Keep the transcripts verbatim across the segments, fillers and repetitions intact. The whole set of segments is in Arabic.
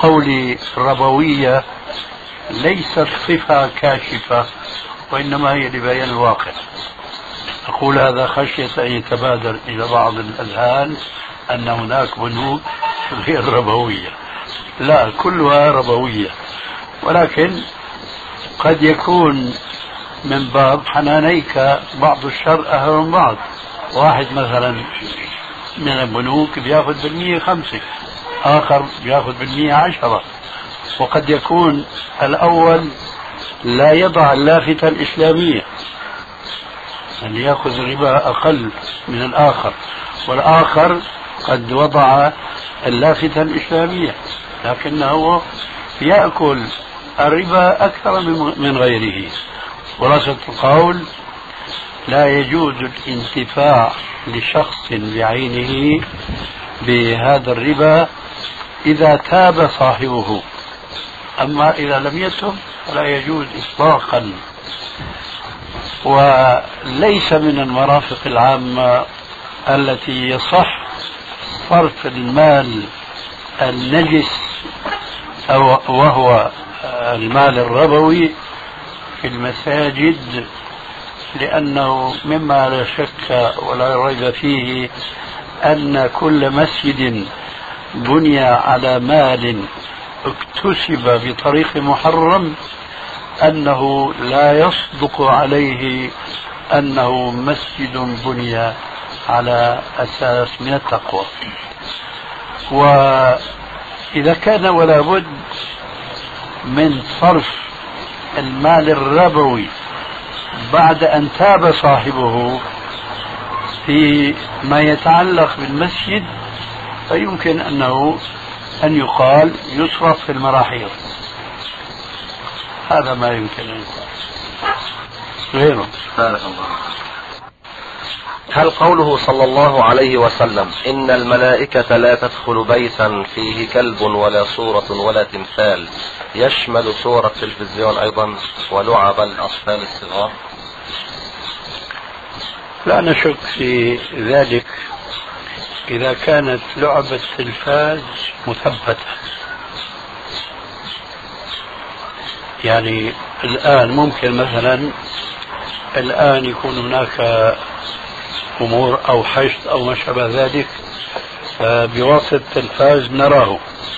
قولي ربوية ليست صفة كاشفة، وإنما هي لبيان الواقع. أقول هذا خشية أن يتبادر إلى بعض الأذهان أن هناك بنوك غير ربوية. لا، كلها ربوية، ولكن قد يكون من باب حنانيك بعض الشر أهل من بعض. واحد مثلا من البنوك بياخذ بالمية خمسة، آخر بياخذ بالمية عشرة، وقد يكون الأول لا يضع اللافتة الإسلامية، اللي يأخذ ربا أقل من الآخر، والآخر قد وضع اللافتة الإسلامية لكنه يأكل الربا أكثر من غيره. خلاصة القول: لا يجوز الانتفاع لشخص بعينه بهذا الربا إذا تاب صاحبه، أما إذا لم يتب فلا يجوز إطلاقا. وليس من المرافق العامة التي يصح صرف المال النجس أو وهو المال الربوي في المساجد، لأنه مما لا شك ولا ريب فيه أن كل مسجد بني على مال اكتسب بطريق محرم أنه لا يصدق عليه أنه مسجد بني على أساس من التقوى. وإذا كان ولا بد من صرف المال الربوي بعد أن تاب صاحبه في ما يتعلق بالمسجد، فيمكن أنه أن يقال يصرف في المراحيض. هذا ما يمكن أن يقال غيره. هل قوله صلى الله عليه وسلم إن الملائكة لا تدخل بيتا فيه كلب ولا صورة ولا تمثال يشمل صور التلفزيون أيضا ولعب الأطفال الصغار؟ لا نشك في ذلك إذا كانت لعبة التلفاز مثبتة. يعني الآن ممكن مثلا الآن يكون هناك أمور أو حشد أو ما شابه ذلك، بواسطة التلفاز نراه،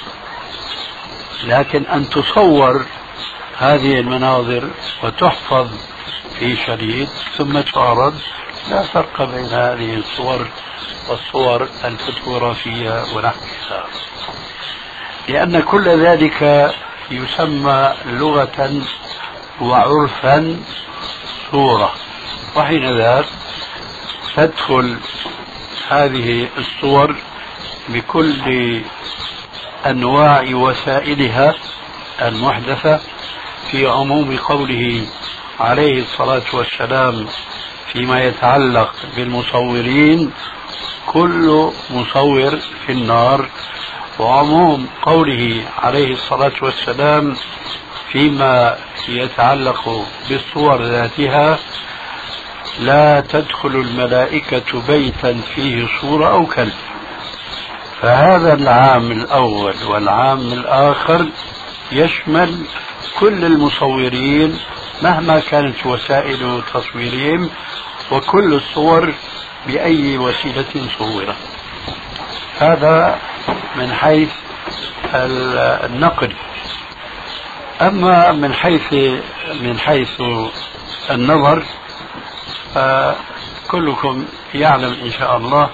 لكن أن تصور هذه المناظر وتحفظ في شريط ثم تعرض، لا فرق بين هذه الصور والصور الفوتوغرافية ونحوها، لأن كل ذلك يسمى لغة وعرفا صورة، وحين ذاك تدخل هذه الصور بكل أنواع وسائلها المحدثة في عموم قوله عليه الصلاة والسلام فيما يتعلق بالمصورين: كل مصور في النار، وعموم قوله عليه الصلاة والسلام فيما يتعلق بالصور ذاتها: لا تدخل الملائكة بيتا فيه صورة أو كلب. فهذا العام الأول والعام الآخر يشمل كل المصورين مهما كانت وسائل تصويرهم وكل الصور بأي وسيلة صورت. هذا من حيث النقل. أما من حيث من حيث النظر فكلكم يعلم إن شاء الله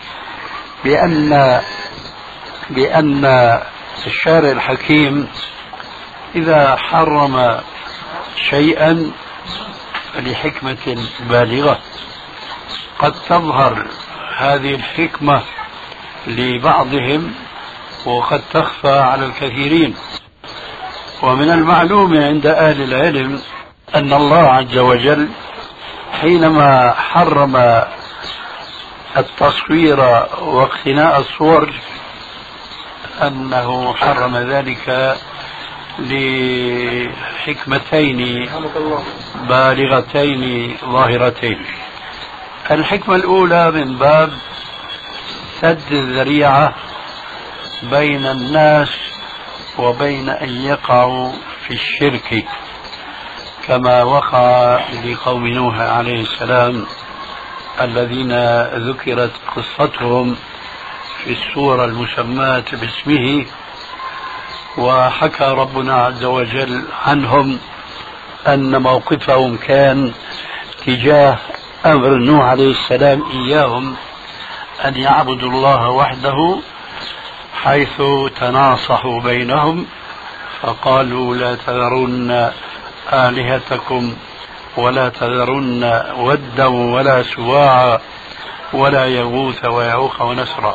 بأن بأن الشارع الحكيم إذا حرم شيئا لحكمة بالغة قد تظهر هذه الحكمة لبعضهم وقد تخفى على الكثيرين. ومن المعلوم عند أهل العلم أن الله عز وجل حينما حرم التصوير واقتناء الصور أنه حرم ذلك لحكمتين بالغتين ظاهرتين. الحكمة الأولى من باب سد الذريعة بين الناس وبين أن يقعوا في الشرك كما وقع لقوم نوح عليه السلام الذين ذكرت قصتهم في السورة المسماة باسمه، وحكى ربنا عز وجل عنهم أن موقفهم كان تجاه أمر نوح عليه السلام إياهم أن يعبدوا الله وحده، حيث تناصحوا بينهم فقالوا لا تذرن آلهتكم ولا تذرن ودا ولا سواعا ولا يغوث ويعوق ونسرا.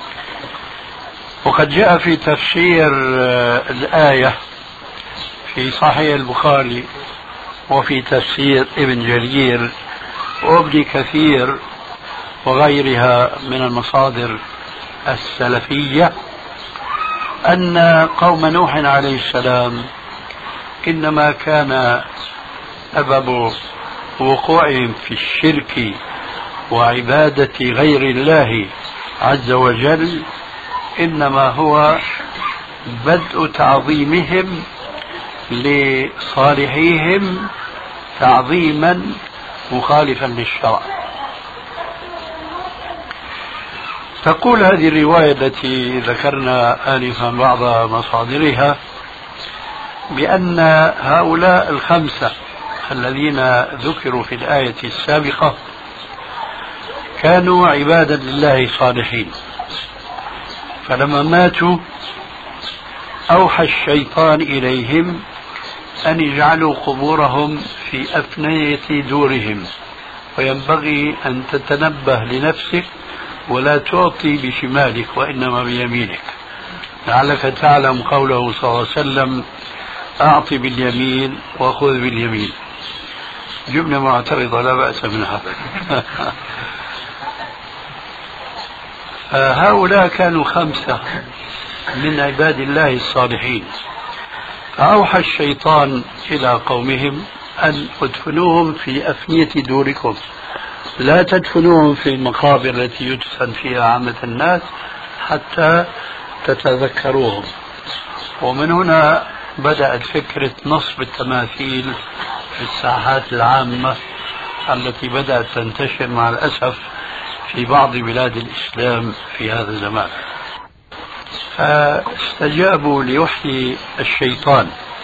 وقد جاء في تفسير الآية في صحيح البخاري وفي تفسير ابن جرير وابن كثير وغيرها من المصادر السلفية أن قوم نوح عليه السلام إنما كان سبب وقوعهم في الشرك وعبادة غير الله عز وجل إنما هو بدء تعظيمهم لصالحيهم تعظيما مخالفا للشرع. تقول هذه الرواية التي ذكرنا آنفا بعض مصادرها بأن هؤلاء الخمسة الذين ذكروا في الآية السابقة كانوا عبادا لله صالحين، فلما ماتوا أوحى الشيطان إليهم أن يجعلوا قبورهم في أفنية دورهم، وينبغي أن تتنبه لنفسك ولا تعطي بشمالك وإنما بيمينك، لعلك تعلم قوله صلى الله عليه وسلم أعطي باليمين وخذ باليمين. جملة معترضة لا بأس منها. هؤلاء كانوا خمسة من عباد الله الصالحين، فأوحى الشيطان إلى قومهم أن ادفنوهم في أفنية دوركم، لا تدفنوهم في المقابر التي يدفن فيها عامة الناس حتى تتذكروهم. ومن هنا بدأت فكرة نصب التماثيل في الساحات العامة التي بدأت تنتشر مع الأسف في بعض بلاد الإسلام في هذا الزمان. فاستجابوا لوحي الشيطان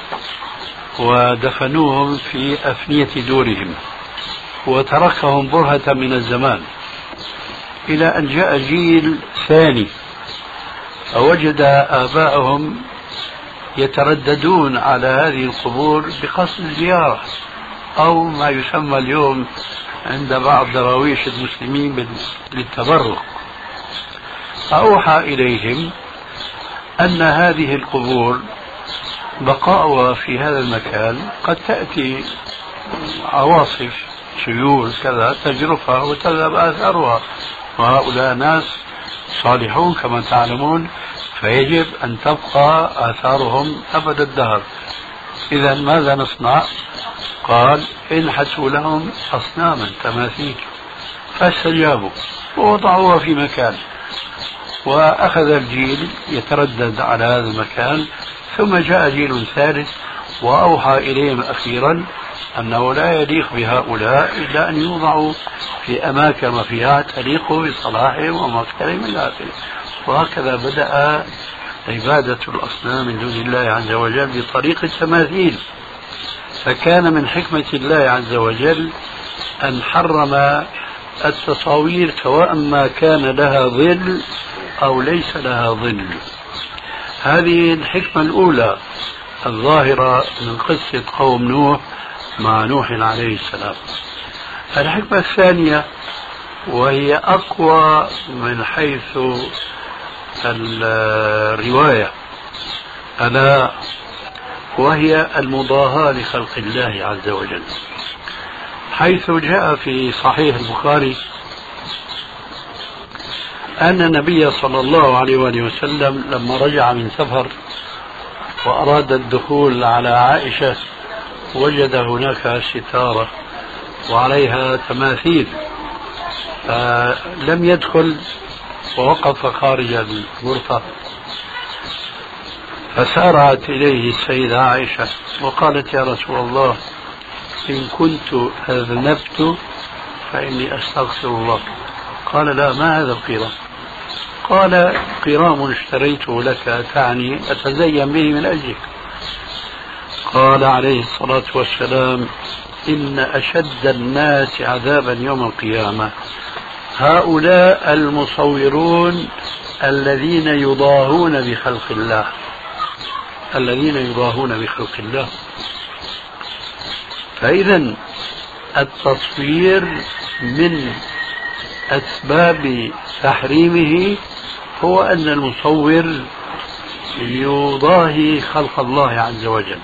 ودفنوهم في أفنية دورهم، وتركهم برهة من الزمان إلى أن جاء جيل ثاني فوجد آباءهم يترددون على هذه القبور بقصد الزيارة أو ما يسمى اليوم عند بعض دراويش المسلمين للتبرك، فأوحى إليهم أن هذه القبور بقاؤها في هذا المكان قد تأتي عواصف سيول كذا تجرفها وتذهب آثارها، وهؤلاء ناس صالحون كما تعلمون، فيجب أن تبقى آثارهم أبد الدهر. إذا ماذا نصنع؟ قال انحتوا لهم أصناما تماثيل، فاستجابوا ووضعوها في مكان، وأخذ الجيل يتردد على هذا المكان، ثم جاء جيل ثالث وأوحى إليهم أخيرا أنه لا يليق بهؤلاء إلا أن يوضعوا في أماكن فيها تليق بصلاحهم ومكانهم إلى آخره. وهكذا بدأ عبادة الأصنام من دون الله عز وجل بطريق التماثيل. فكان من حكمة الله عز وجل أن حرم التصاوير سواء ما كان لها ظل أو ليس لها ظل. هذه الحكمة الأولى الظاهرة من قصة قوم نوح مع نوح عليه السلام. الحكمة الثانية وهي أقوى من حيث الرواية ألا وهي المضاهاة لخلق الله عز وجل، حيث جاء في صحيح البخاري أن النبي صلى الله عليه وآله وسلم لما رجع من سفر وأراد الدخول على عائشة وجد هناك ستارة وعليها تماثيل، فلم يدخل ووقف خارج الغرفة، فسارعت إليه السيدة عائشة وقالت: يا رسول الله، إن كنت أذنبت فإني أستغفر الله. قال: لا، ما هذا القرام؟ قال: قرام اشتريته لك، تعني أتزين به من أجلك. قال عليه الصلاة والسلام: إن أشد الناس عذابا يوم القيامة هؤلاء المصورون الذين يضاهون بخلق الله الذين يضاهون بخلق الله. فإذا التصوير من أسباب تحريمه هو أن المصور يضاهي خلق الله عز وجل.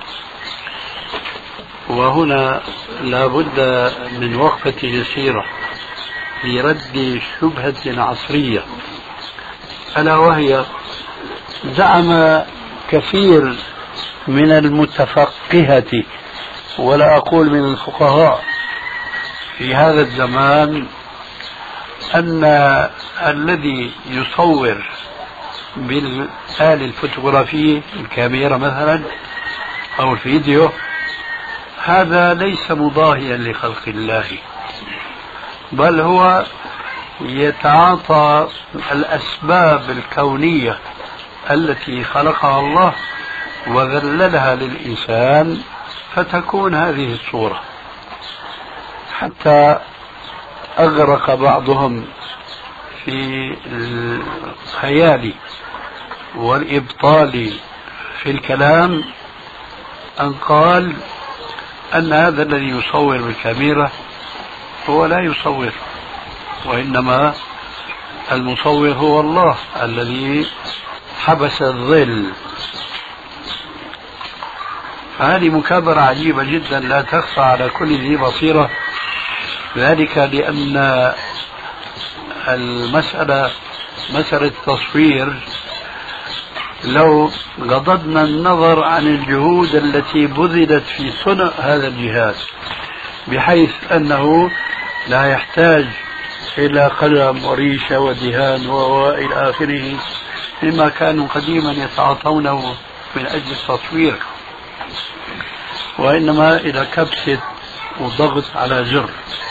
وهنا لا بد من وقفة يسيرة لرد شبهة عصرية، ألا وهي: زعم كثير من المتفقهة ولا أقول من الفقهاء في هذا الزمان أن الذي يصور بالآلة الفوتوغرافية، الكاميرا مثلا أو الفيديو، هذا ليس مضاهيا لخلق الله، بل هو يتعاطى الأسباب الكونية التي خلقها الله وذللها للإنسان فتكون هذه الصورة. حتى أغرق بعضهم في الخيال والإبطال في الكلام أن قال أن هذا الذي يصور بالكاميرا هو لا يصور، وإنما المصور هو الله الذي حبس الظل. هذه مكابرة عجيبة جدا لا تخفى على كل ذي بصيرة، ذلك لأن المسألة مسألة التصوير لو غضضنا النظر عن الجهود التي بذلت في صنع هذا الجهاز، بحيث أنه لا يحتاج إلى قلم وريشة ودهان وإلى آخره مما كانوا قديما يتعاطونه من أجل التصوير، وإنما إلى كبسة وضغط على زر.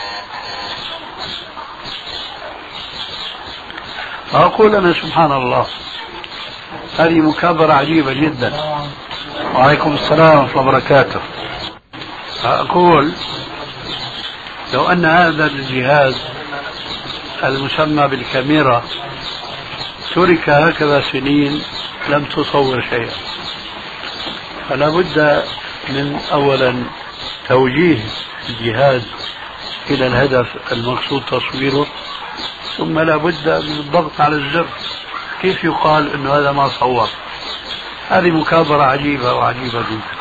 أقول أنا سبحان الله، هذه مكابرة عجيبة جدا. وعليكم السلام ورحمة الله وبركاته. أقول لو أن هذا الجهاز المسمى بالكاميرا ترك هكذا سنين لم تصور شيئا، فلا بد من أولا توجيه الجهاز إلى الهدف المقصود تصويره، ثم لا بد من الضغط على الزر. كيف يقال أنه هذا ما صور؟ هذه مكابرة عجيبة وعجيبة جدا.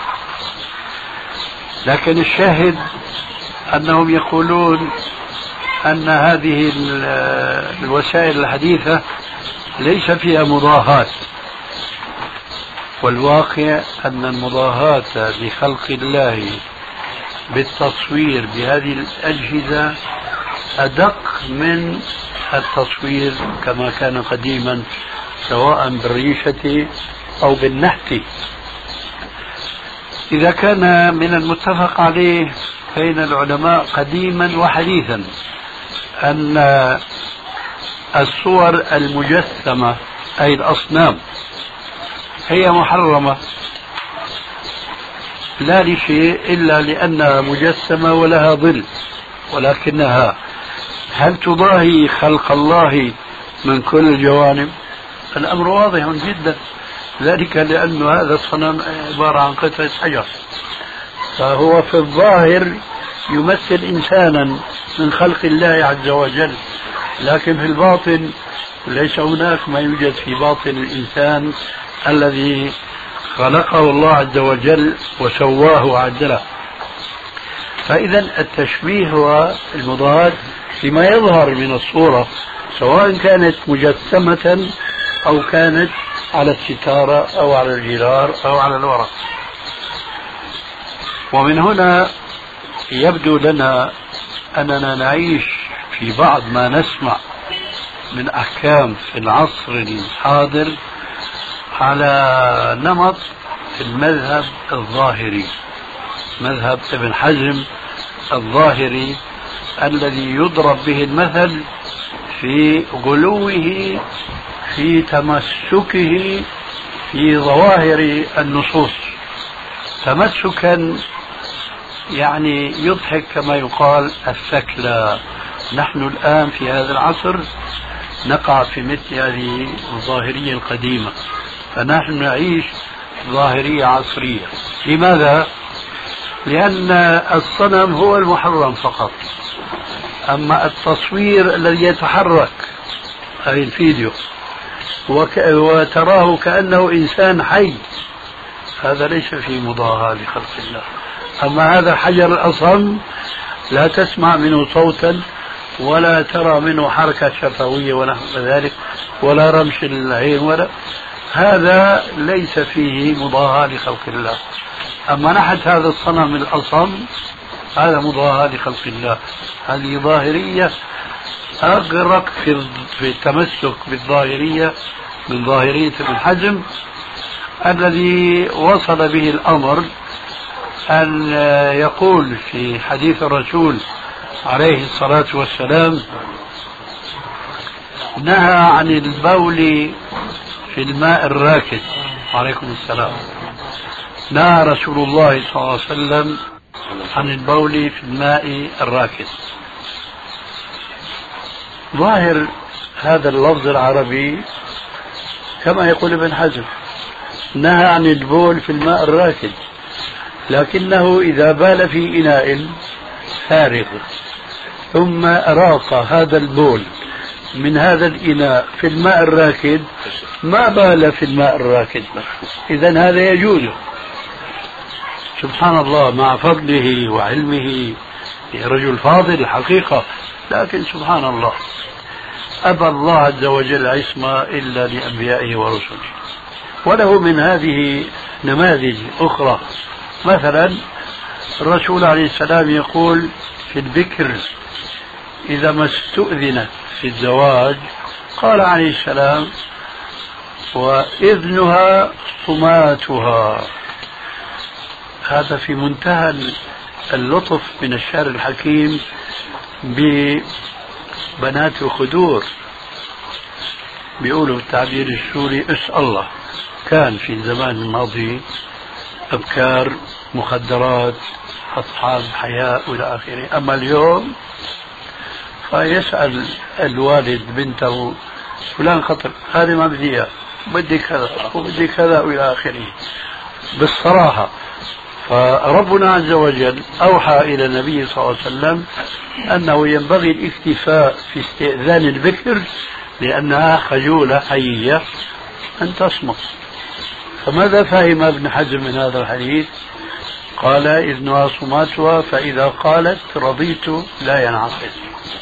لكن الشاهد أنهم يقولون أن هذه الوسائل الحديثة ليس فيها مضاهاة، والواقع أن المضاهاة بخلق الله بالتصوير بهذه الأجهزة أدق من التصوير كما كان قديما، سواء بالريشة أو بالنحت. إذا كان من المتفق عليه بين العلماء قديما وحديثا أن الصور المجسمة أي الأصنام هي محرمة، لا لشيء إلا لأنها مجسمة ولها ظل، ولكنها هل تضاهي خلق الله من كل الجوانب؟ الأمر واضح جدا، ذلك لأن هذا الصنم عبارة عن قطعة حجر، فهو في الظاهر يمثل إنسانا من خلق الله عز وجل، لكن في الباطن ليس هناك ما يوجد في باطن الإنسان الذي خلقه الله عز وجل وسواه وعدله. فإذا التشبيه هو المضاد لما يظهر من الصورة، سواء كانت مجسمة أو كانت على الستارة أو على الجدار أو على الورق. ومن هنا يبدو لنا أننا نعيش في بعض ما نسمع من أحكام في العصر الحاضر على نمط المذهب الظاهري، مذهب ابن حزم الظاهري الذي يضرب به المثل في غلوه في تمسكه في ظواهر النصوص، تمسكا يعني يضحك كما يقال الثكلى. نحن الآن في هذا العصر نقع في مثل هذه الظاهرية القديمة، فنحن نعيش ظاهرية عصرية. لماذا؟ لأن الصنم هو المحرم فقط، أما التصوير الذي يتحرك أي الفيديو وك... وتراه كأنه إنسان حي، هذا ليس فيه مضاهاة لخلق الله. أما هذا الحجر الأصم لا تسمع منه صوتا ولا ترى منه حركة شفوية ونحو ذلك ولا رمش العين ولا، هذا ليس فيه مضاهاة لخلق الله. أما نحت هذا الصنم الأصم هذا مضاهاة لخلق الله. هذه ظاهرية أغرق في في التمسك بالظاهرية من ظاهرية ابن حزم الذي وصل به الأمر أن يقول في حديث الرسول عليه الصلاة والسلام: نهى عن البول في الماء الراكد. عليكم السلام. نهى رسول الله صلى الله عليه وسلم عن البول في الماء الراكد. ظاهر هذا اللفظ العربي كما يقول ابن حزم، نهى عن البول في الماء الراكد، لكنه إذا بال في إناء فارغ ثم أراق هذا البول من هذا الإناء في الماء الراكد ما بال في الماء الراكد، إذن هذا يجوز. سبحان الله، مع فضله وعلمه، رجل فاضل حقيقة، لكن سبحان الله أبى الله عز وجل عصمة إلا لأنبيائه ورسله. وله من هذه نماذج أخرى. مثلا الرسول عليه السلام يقول في البكر إذا ما استؤذنت في الزواج قال عليه السلام: وإذنها صماتها. هذا في منتهى اللطف من الشعر الحكيم ببنات الخدور. بيقولوا بالتعبير السوري: اسأل الله. كان في الزمان الماضي أبكار، مخدرات، أصحاب حياء وإلى آخره. أما اليوم فيسأل الوالد بنته: فلان خطر، هذه ما بدي إياه، بدي كذا وبدي كذا وإلى آخره، بالصراحة. فربنا عز وجل أوحى إلى النبي صلى الله عليه وسلم أنه ينبغي الاكتفاء في استئذان البكر لأنها خجولة حية أن تصمت. فماذا فهم ابن حزم من هذا الحديث؟ قال: إذنها صماتها، فإذا قالت رضيت لا ينعقد،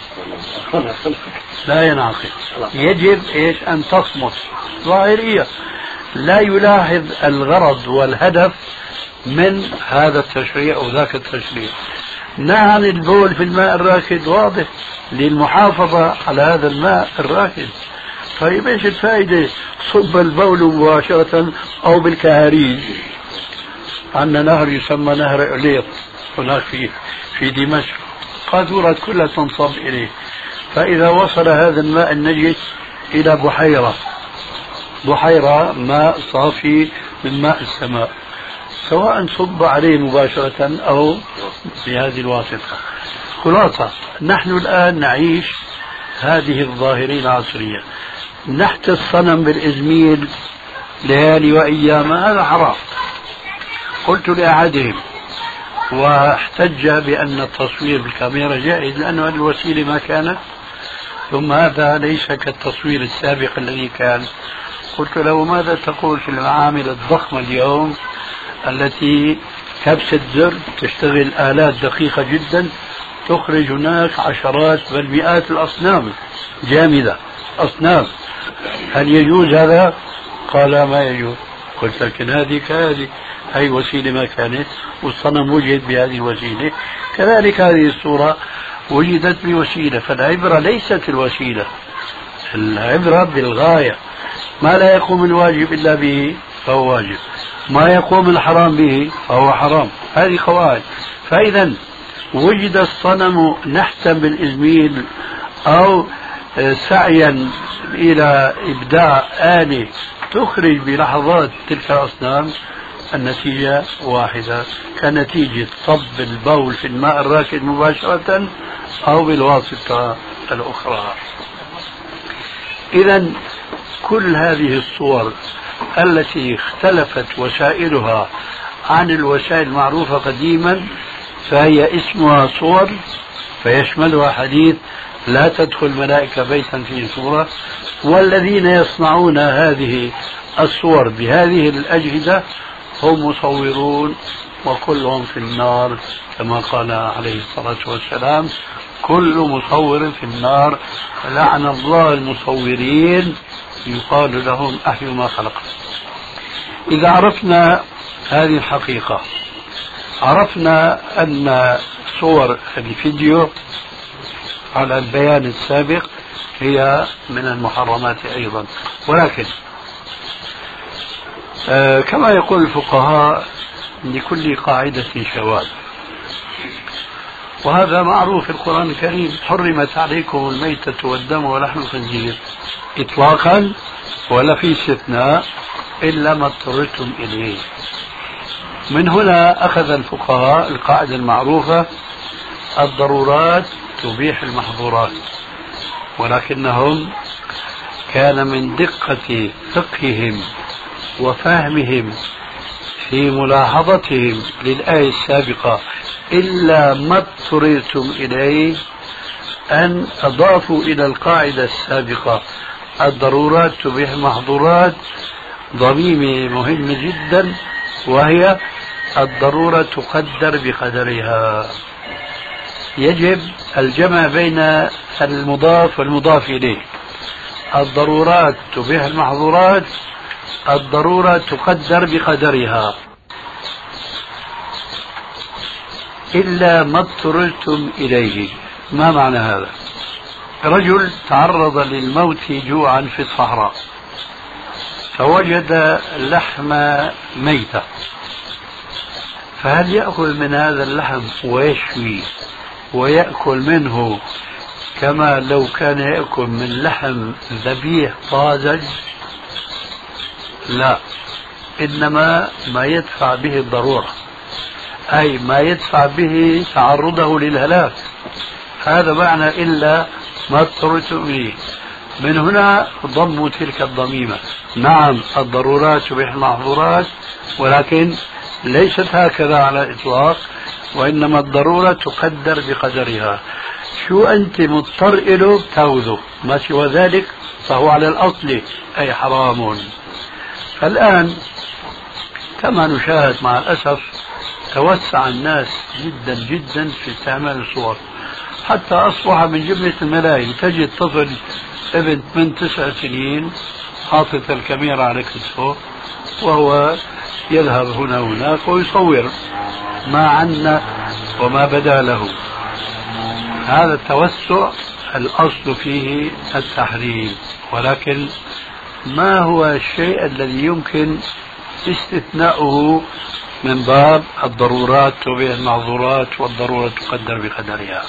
لا ينعقد. يجب إيش؟ أن تصمت. ظاهرية، لا يلاحظ الغرض والهدف من هذا التشريع أو ذاك التشريع. نهى عن البول في الماء الراكد، واضح، للمحافظة على هذا الماء الراكد. طيب ايش الفائدة؟ صب البول مباشرة أو بالكهاريج. عندنا نهر يسمى نهر إليط هناك في في دمشق، قاذورات كلها تنصب إليه. فإذا وصل هذا الماء النجس إلى بحيرة، بحيرة ماء صافي من ماء السماء، سواء صب عليه مباشرة أو بهذه الواسطة. خلاصة، نحن الآن نعيش هذه الظاهرين العصرية. نحت الصنم بالإزميل ليالي وأيام، هذا حرام. قلت لأحدهم واحتج بأن التصوير بالكاميرا جائز لأن هذه الوسيلة ما كانت، ثم هذا ليس كالتصوير السابق الذي كان. قلت له: ماذا تقول في المعامل الضخمة اليوم التي كبسة زر تشتغل آلات دقيقة جدا تخرج هناك عشرات بل مئات الأصنام جامدة، أصنام، هل يجوز هذا؟ قال: ما يجوز. قلت: لكن هذه كهذه، هي وسيلة ما كانت والصنم وجد بهذه الوسيلة، كذلك هذه الصورة وجدت بوسيلة. فالعبرة ليست الوسيلة، العبرة بالغاية. ما لا يقوم الواجب إلا به فهو واجب، ما يقوم الحرام به فهو حرام. هذه قواعد. فإذا وجد الصنم نحتا بالإزميل أو سعيا إلى إبداع آلة تخرج بلحظات تلك الأصنام، النتيجة واحدة كنتيجة صب البول في الماء الراكد مباشرة أو بالواسطة الأخرى. إذا كل هذه الصور التي اختلفت وسائلها عن الوسائل المعروفة قديما فهي اسمها صور، فيشملها حديث لا تدخل الملائكة بيتا فيه صورة. والذين يصنعون هذه الصور بهذه الأجهزة هم مصورون وكلهم في النار، كما قال عليه الصلاة والسلام كل مصور في النار لعن الله المصورين يقال لهم أحيوا ما خلقت. إذا عرفنا هذه الحقيقة عرفنا أن صور الفيديو على البيان السابق هي من المحرمات أيضا. ولكن آه كما يقول الفقهاء لكل قاعدة شواذ، وهذا معروف في القرآن الكريم. حرمت عليكم الميتة والدم ولحم الخنزير إطلاقا، ولا في استثناء إلا ما اضطررتم إليه. من هنا أخذ الفقهاء القاعدة المعروفة الضرورات تبيح المحظورات، ولكنهم كان من دقة فقههم وفهمهم في ملاحظتهم للآية السابقة إلا ما اضطررتم إليه أن أضافوا إلى القاعدة السابقة الضرورات تبيح المحظورات ضميمة مهمة جدا، وهي الضرورة تقدر بقدرها. يجب الجمع بين المضاف والمضاف إليه. الضرورات تبيح المحظورات، الضرورة تقدر بقدرها. إلا ما اضطررتم إليه. ما معنى هذا؟ رجل تعرض للموت جوعا في الصحراء فوجد لحم ميتة، فهل يأكل من هذا اللحم ويشوي ويأكل منه كما لو كان يأكل من لحم ذبيح طازج؟ لا، إنما ما يدفع به الضرورة، أي ما يدفع به تعرضه للهلاك. هذا معنى إلا ما اضطررتم إليه. من هنا ضموا تلك الضميمة. نعم الضرورات تبيح المحظورات، ولكن ليست هكذا على الإطلاق، وإنما الضرورة تقدر بقدرها. شو أنت مضطر إله تاخذه، ما سوى ذلك فهو على الأصل أي حرام. فالآن كما نشاهد مع الأسف توسع الناس جدا جدا في استعمال الصور، حتى أصبح من جملة الملاهي تجد طفل ابن من تسع سنين حاطط الكاميرا على كتفه وهو يذهب هنا وهناك ويصور ما عنا وما بدا له. هذا التوسع الأصل فيه التحريم، ولكن ما هو الشيء الذي يمكن استثناؤه من باب الضرورات تبيح المعذورات والضرورة تقدر بقدرها؟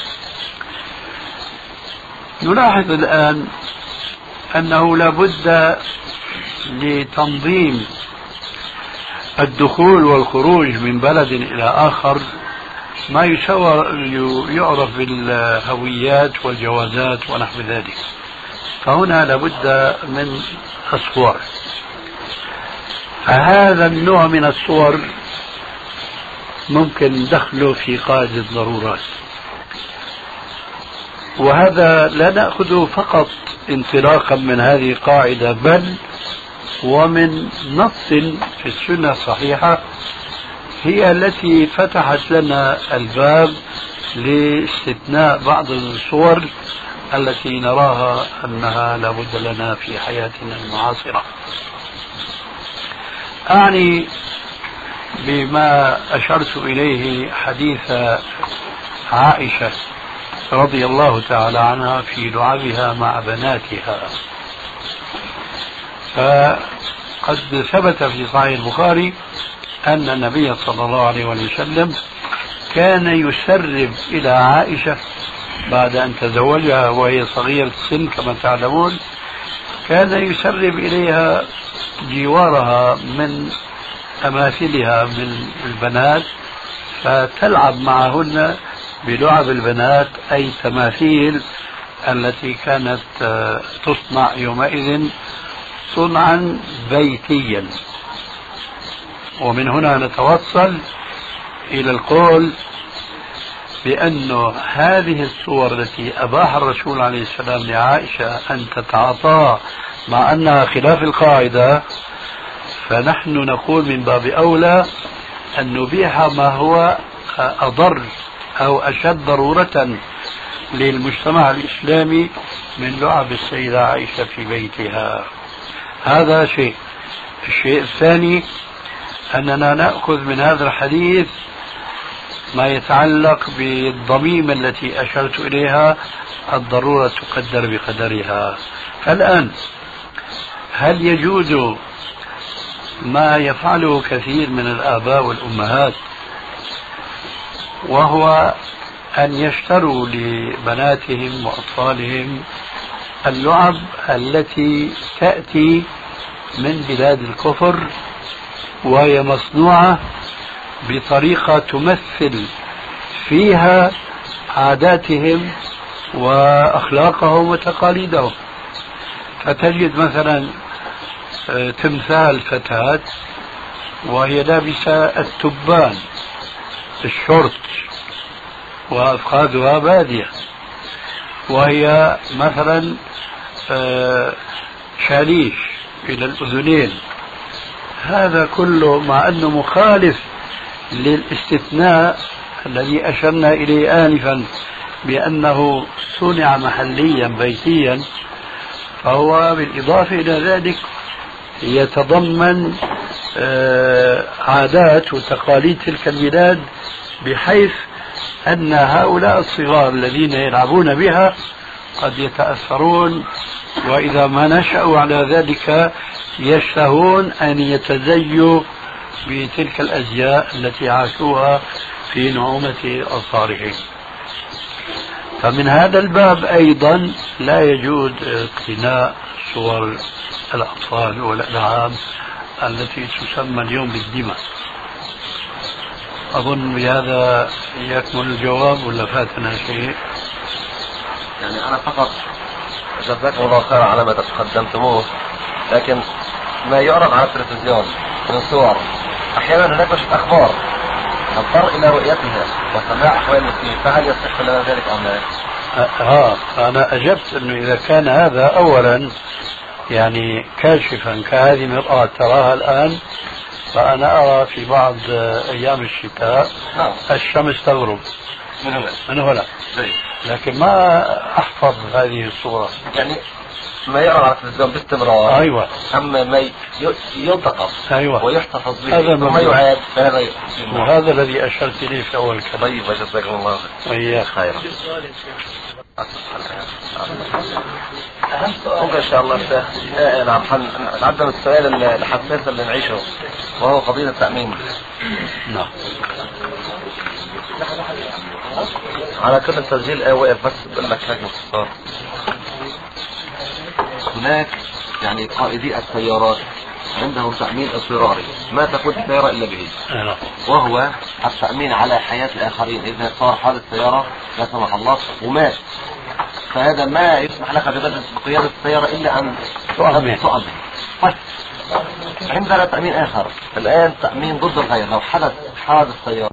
نلاحظ الآن أنه لا بد لتنظيم الدخول والخروج من بلد إلى آخر ما يسوى يعرف بالهويات والجوازات ونحو ذلك. فهنا لا بد من الصور. فهذا النوع من الصور ممكن دخله في قاعدة الضرورات، وهذا لا نأخذه فقط انطلاقا من هذه القاعدة، بل ومن نص في السنة الصحيحة هي التي فتحت لنا الباب لاستثناء بعض الصور التي نراها أنها لا بد لنا في حياتنا المعاصرة. أعني بما أشرت إليه حديث عائشة رضي الله تعالى عنها في لعبها مع بناتها. فقد ثبت في صحيح البخاري أن النبي صلى الله عليه وسلم كان يسرب إلى عائشة بعد أن تزوجها وهي صغيرة السن كما تعلمون، كان يسرب إليها جوارها من أماثلها من البنات فتلعب معهن بلعب البنات، أي تماثيل التي كانت تصنع يومئذ صنعا بيتيا. ومن هنا نتوصل إلى القول بأن هذه الصور التي أباح الرسول عليه السلام لعائشة أن تتعاطاها مع أنها خلاف القاعدة، فنحن نقول من باب أولى أن نبيح ما هو أضر أو أشد ضرورة للمجتمع الإسلامي من لعب السيدة عائشة في بيتها. هذا شيء. الشيء الثاني أننا نأخذ من هذا الحديث ما يتعلق بالضميمة التي أشرت إليها، الضرورة تقدر بقدرها. الآن هل يجوز ما يفعله كثير من الآباء والأمهات، وهو أن يشتروا لبناتهم وأطفالهم اللعب التي تأتي من بلاد الكفر وهي مصنوعة بطريقة تمثل فيها عاداتهم وأخلاقهم وتقاليدهم؟ فتجد مثلا تمثال فتاة وهي لابسة التبان الشورت وأفخاذها بادية، وهي مثلا شاليش إلى الأذنين. هذا كله مع أنه مخالف للاستثناء الذي أشرنا إليه آنفا بأنه صنع محليا بيتيا، فهو بالإضافة إلى ذلك يتضمن عادات وتقاليد تلك البلاد، بحيث أن هؤلاء الصغار الذين يلعبون بها قد يتأثرون، وإذا ما نشأوا على ذلك يشتهون أن يتزيوا بتلك الأزياء التي عاشوها في نعومة أصغارهم. فمن هذا الباب أيضا لا يجوز اقتناء صور الأطفال والألعاب التي تسمى اليوم بالدمى. أظن بهذا يكمل الجواب ولا فاتنا شيء؟ يعني أنا فقط جزاكم الله خير على ما تقدمتموه، لكن ما يعرض على التلفزيون من صور أحيانا هناك نشرة أخبار نضطر إلى رؤيتها وسماع أحوال المسلمين، فهل يصح لنا ذلك أم لا؟ آه أنا أجبت أنه إذا كان هذا أولا يعني كاشفا كهذه المرآة تراها الآن، فأنا أرى في بعض أيام الشتاء نعم. الشمس تغرب من هنا من هنا زي. لكن ما أحفظ هذه الصورة. يعني ما يعرض على التلفزيون باستمرار. أيوة. أما ما يلتقط أيوة. ويحتفظ به هذا وما يعاد فهذا وهذا الذي أشرت إليه في أول كلام. طيب جزاكم الله خير. خيرا. ممكن إن شاء الله شيخ نعم نعدم السؤال الحساس اللي نعيشه وهو قضية التأمين. نعم. على كل التسجيل واقف بس بقول لك هيك باختصار. هناك يعني قائدي السيارات عنده تأمين اضطراري ما تقود السيارة إلا به، وهو التأمين على حياة الآخرين إذا صار حادث سيارة لا سمح الله ومات، فهذا ما يسمح لك بقيادة السيارة إلا أن تؤمن. طيب عندنا تأمين آخر الآن، تأمين ضد الغير لو حدث حادث سيارة.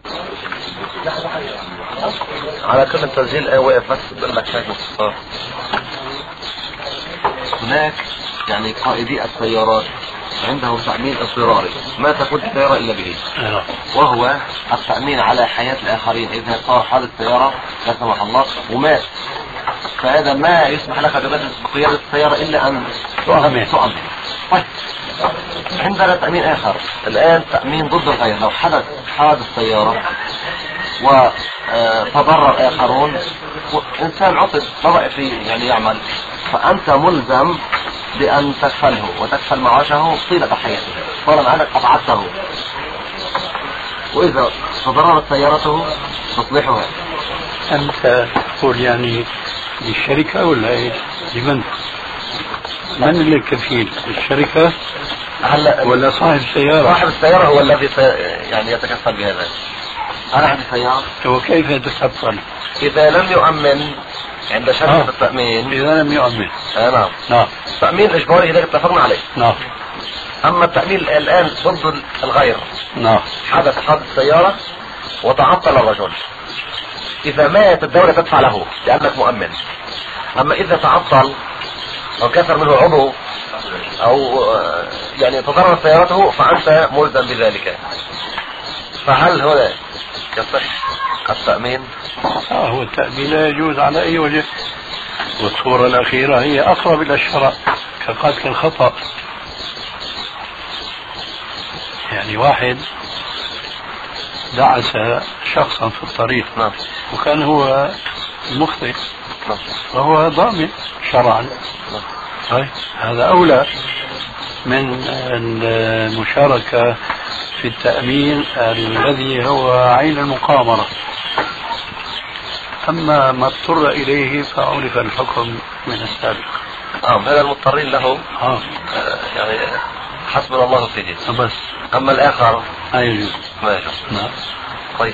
على كل التسجيل واقف بس بقول لك هيك باختصار. هناك يعني قائدي السيارات عنده تأمين اضطراري ما تقود السيارة إلا به، وهو التأمين على حياة الآخرين إذا صار حادث سيارة لا سمح الله ومات، فهذا ما يسمح لك بقيادة السيارة إلا أن تؤمن. طيب عندنا تأمين آخر الآن، تأمين ضد الغير لو حدث حادث سيارة وتضرر آخرون، إنسان عطل ما فيه يعني يعمل، فأنت ملزم بأن تكفله وتكفل معاشه طيلة حياته طالما أنك أبعدته، وإذا تضررت سيارته تصلحها. أنت تقول يعني للشركة ولا إيه؟ لمن؟ من اللي الكفيل؟ الشركة هلا ولا صاحب السيارة؟ صاحب السيارة هو الذي يعني يتكفل بهذا. أنا عندي سيارة. وكيف يتكفل؟ إذا لم يؤمن عند شركة آه. التأمين. إذا لم يؤمن. آه نعم. نعم. التأمين الإجباري إذا اتفقنا عليه. نعم. أما التأمين الآن ضد الغير. نعم. حدث حادث السيارة وتعطل الرجل، إذا مات الدولة تدفع له لأنك مؤمن. أما إذا تعطل أو كسر منه عضو أو يعني تضرر سيارته فأنت ملزم بذلك. فهل هنا يصح التأمين؟ آه هو التأمين لا يجوز على أي وجه، والصورة الأخيرة هي أقرب إلى الشرع كقتل الخطأ. يعني واحد دعس شخصا في الطريق نعم. وكان هو المخطئ نعم. وهو ضامن شرعا. نعم. طيب هذا أولى من المشاركة في التأمين الذي هو عين المقامرة. أما ما اضطر إليه فعرف الحكم من السابق. آه هذا المضطرين له آه. يعني حسبنا الله فيه بس. أما الآخر لا يجوز. ما يجوز. نعم. طيب.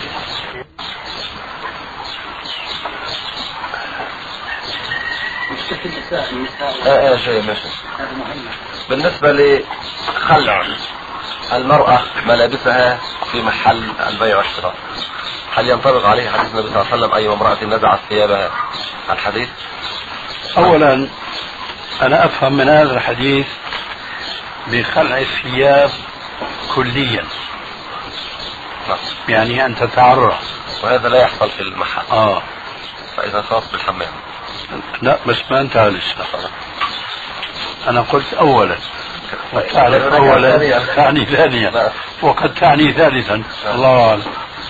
آه آه شيء ماشي. بالنسبة لخلع المرأة ملابسها في محل البيع والشراء، هل ينطبق عليه حديث النبي صلى الله عليه وسلم أي امرأة نزعت ثيابها الحديث؟ أولا أنا أفهم من هذا الحديث بخلع الثياب كليا. نعم. يعني أن تتعرى، وهذا لا يحصل في المحل. آه. فإذا خاص بالحمام. لا بس ما انتهى لسه. أنا قلت أولا، وتعرف أولا تعني ثانيا وقد تعني ثالثا، الله أعلم.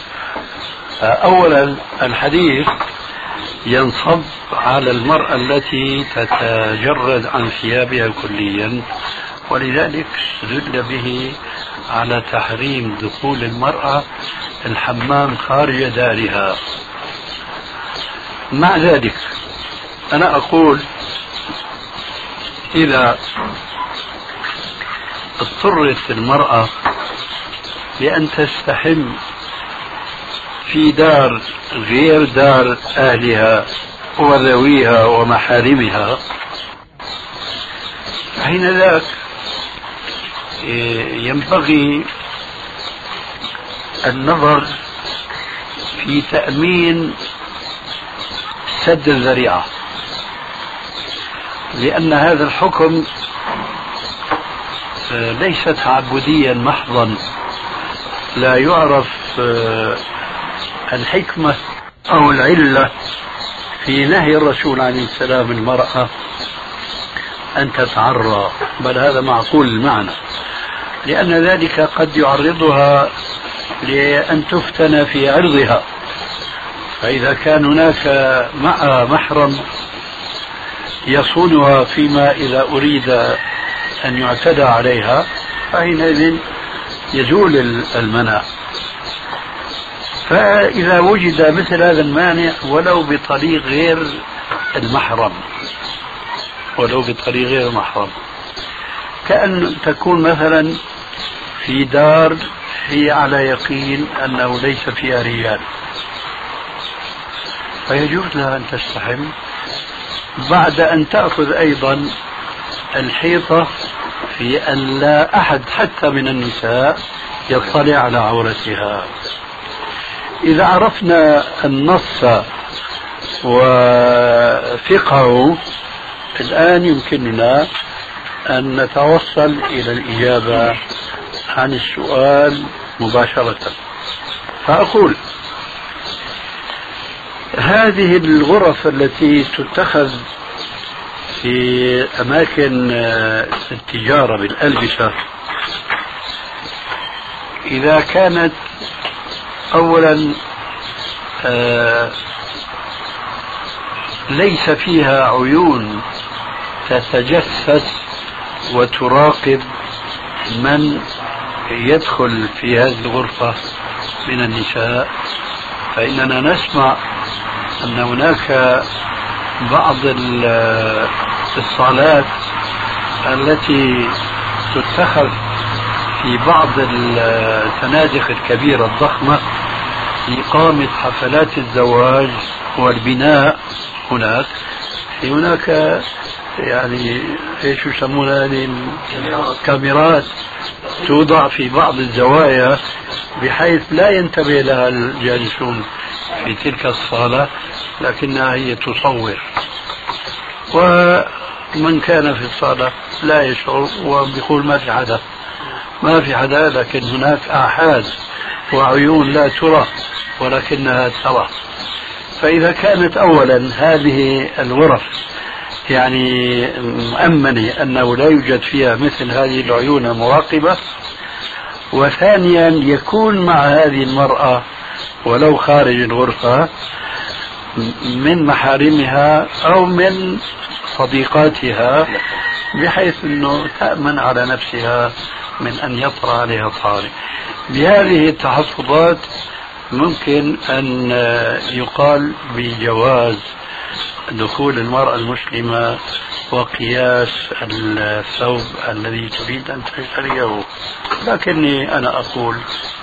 أولا الحديث ينصب على المرأة التي تتجرد عن ثيابها كليا، ولذلك استدل به على تحريم دخول المرأة الحمام خارج دارها. مع ذلك أنا أقول إذا اضطرت المرأة لأن تستحم في دار غير دار أهلها وذويها ومحارمها، حين ذاك ينبغي النظر في تأمين سد الذريعة، لأن هذا الحكم ليس تعبديا محضا، لا يعرف الحكمة أو العلة في نهي الرسول عليه السلام المرأة أن تتعرى، بل هذا معقول المعنى، لأن ذلك قد يعرضها لأن تفتن في عرضها، فإذا كان هناك مع محرم يصونها فيما إذا أريد أن يعتدى عليها فحينئذ يزول المنع. فإذا وجد مثل هذا المانع ولو بطريق غير المحرم ولو بطريق غير المحرم كأن تكون مثلا في دار هي على يقين أنه ليس فيها رجال، فيجوز لها أن تستحم بعد أن تأخذ أيضا الحيطة في أن لا أحد حتى من النساء يطلع على عورتها. إذا عرفنا النص وفقهه الآن يمكننا أن نتوصل إلى الإجابة عن السؤال مباشرة. فأقول هذه الغرف التي تتخذ في أماكن التجارة بالألبسة إذا كانت أولا آه ليس فيها عيون تتجسس وتراقب من يدخل في هذه الغرفة من النساء، فإننا نسمع أن هناك بعض الصالات التي تتخذ في بعض الفنادق الكبيرة الضخمة لإقامة حفلات الزواج والبناء. هناك هناك يعني ايش يسمونها الكاميرات توضع في بعض الزوايا بحيث لا ينتبه لها الجالسون في تلك الصالة، لكنها هي تصور، ومن كان في الصالة لا يشعر وبيقول ما في حدا ما في حدا، لكن هناك آحاد وعيون لا ترى ولكنها ترى. فإذا كانت أولا هذه الغرف يعني مؤمنة أنه لا يوجد فيها مثل هذه العيون المراقبة، وثانيا يكون مع هذه المرأة ولو خارج الغرفة من محارمها أو من صديقاتها، بحيث أنه تأمن على نفسها من أن يطرأ عليها طارئ. بهذه التحفظات ممكن أن يقال بجواز دخول المرأة المسلمة وقياس الثوب الذي تريد أن تشتريه. لكني أنا أقول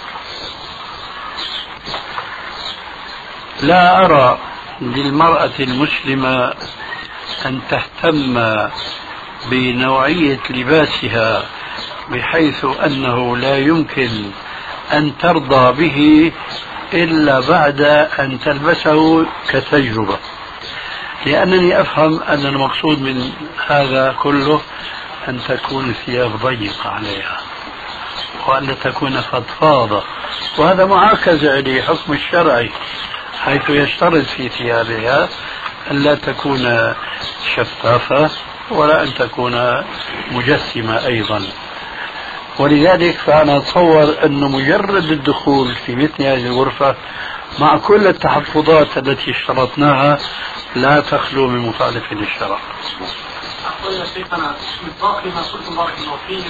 لا أرى للمرأة المسلمة أن تهتم بنوعية لباسها بحيث أنه لا يمكن أن ترضى به إلا بعد أن تلبسه كتجربة، لأنني أفهم أن المقصود من هذا كله أن تكون الثياب ضيقة عليها وأن تكون فضفاضة، وهذا معاكسة لحكم الشرعي حيث يشترط في ثيابها أن لا تكون شفافة ولا أن تكون مجسمة أيضا. ولذلك فأنا أتصور أن مجرد الدخول في مثل هذه الغرفة مع كل التحفظات التي اشترطناها لا تخلو من مخالف للشرع. أقول يا شيخنا مصداق لما قلتم بارك الله فيك،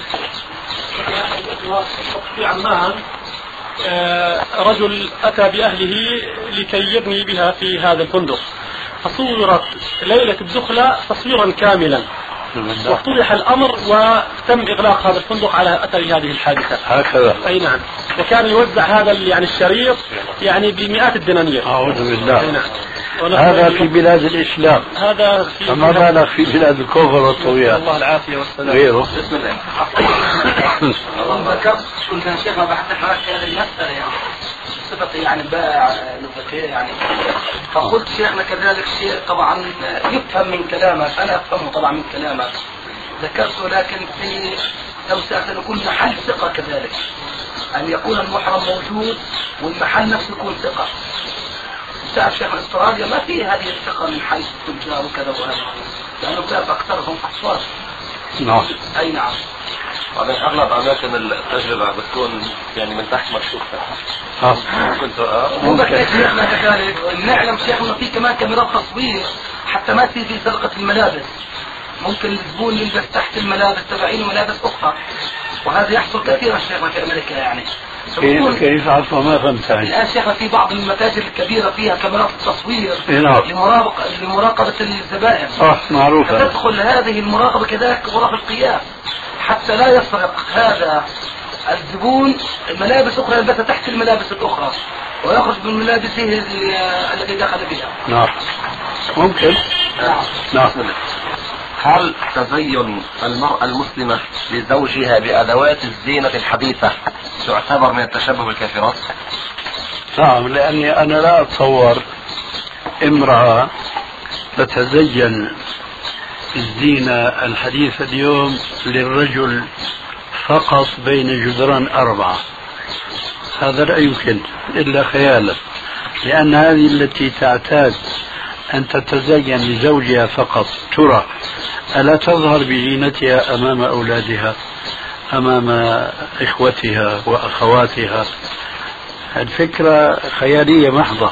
في عمان رجل أتى بأهله لكي يبني بها في هذا الفندق، فصورت ليلة الدخلة تصويرا كاملا وافتضح الأمر وتم إغلاق هذا الفندق على أثر هذه الحادثة. هكذا. أي نعم. وكان يوزع هذا يعني الشريط يعني بمئات الدنانير. أعوذ بالله. أي نعم. هذا في بلاد الإسلام. هذا في فما بالك في بلاد الكفر والطغيان. الله العافية والسلام. غيره. بسم الله. ذكرت كنت يا شيخ بحثت معك هذه المسألة يعني صفة يعني البائع لغتين يعني، فقلت شيخنا كذلك شيء طبعا يفهم من كلامك، أنا أفهمه طبعا من كلامك ذكرته، لكن في توسعة أن يكون محل ثقة كذلك، أن يكون المحرم موجود والمحل نفسه يكون ثقة. تعرف شيخنا استراليا ما في هذه الثقة من حيث التجار وكذا وهذا، لأنه بلاد أكثرهم حصار. نعم. أي نعم. بعدين اغلب اماكن التجربه بتكون يعني من تحت مكشوفه. اه كنت اه ممكن شيخنا كذلك نعلم شيخنا في كمان كاميرات تصوير حتى ما في سرقه الملابس، ممكن الزبون يلبس تحت الملابس تبعين ملابس اخرى، وهذا يحصل كثيرا شيخنا في امريكا يعني. كيف كيف عفوا ما فهمت الان شيخنا في بعض المتاجر الكبيره فيها كاميرات تصوير نعم. لمراقبه لمراقبه الزبائن. اه معروفه. تدخل هذه المراقبه كذلك غرف القياس حتى لا يسرق هذا الزبون الملابس أخرى يلبسها تحت الملابس الأخرى ويخرج من ملابسه التي دخل بها. نعم ممكن. نعم. نعم. هل تزين المرأة المسلمة لزوجها بأدوات الزينة الحديثة تعتبر من التشبه بالكافرات؟ نعم، لأني أنا لا أتصور امرأة تتزين الزينة الحديثة اليوم للرجل فقط بين جدران أربعة، هذا لا يمكن إلا خيالا، لأن هذه التي تعتاد أن تتزين لزوجها فقط ترى ألا تظهر بزينتها أمام أولادها أمام إخوتها وأخواتها؟ الفكرة خيالية محضة،